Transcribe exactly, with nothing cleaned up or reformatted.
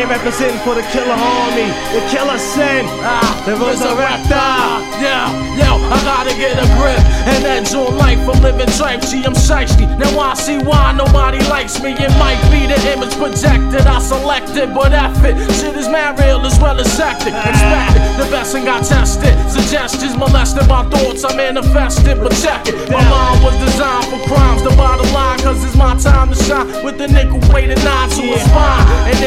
representing for the killer army, the killer sin, ah, the resurrector. Yeah, yo, I gotta get a grip and edge on life. I'm living tripe, G, I'm shiesty. Now I see why nobody likes me. It might be the image projected, I selected, but F it. Shit is mad real as well as hectic. Expected, the best and got tested. Suggestions molested my thoughts, I manifested, but check it. My mind was designed for crimes, the bottom line, cause it's my time to shine with the nickel weighted nine to a spine. And